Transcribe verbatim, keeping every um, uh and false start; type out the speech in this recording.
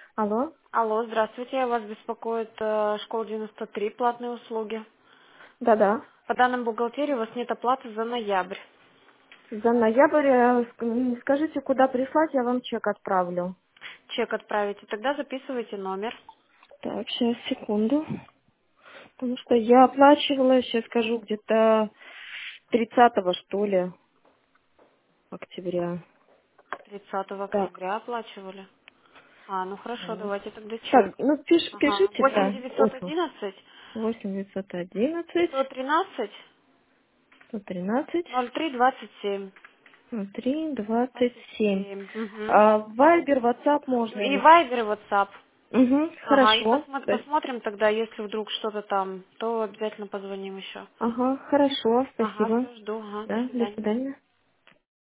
Алло? Алло, здравствуйте, вас беспокоит э, школа девяносто три, платные услуги. Да-да. По данным бухгалтерии у вас нет оплаты за ноябрь. За ноябрь, э, ск- м, скажите, куда прислать, я вам чек отправлю. Чек отправите, тогда записывайте номер. Так, сейчас, секунду. Потому что я оплачивала, сейчас скажу, где-то тридцатого что ли, октября. тридцатого Так. октября оплачивали. А, ну хорошо, Вот. давайте тогда Так, чек. ну пиш- Ага, пишите, восемь да. девятьсот Осмо. одиннадцать восемь девятьсот одиннадцать сто тринадцать сто тринадцать ноль три двадцать семь. три двадцать двадцать семь. семь. Угу. А, Вайбер, WhatsApp можно И или... Вайбер и WhatsApp. Угу, Ага, и хорошо. посмо- Спа- посмотрим тогда, если вдруг что-то там, то обязательно позвоним еще. Ага, хорошо, Ага, спасибо. все, жду. Ага, до Да, до свидания. свидания.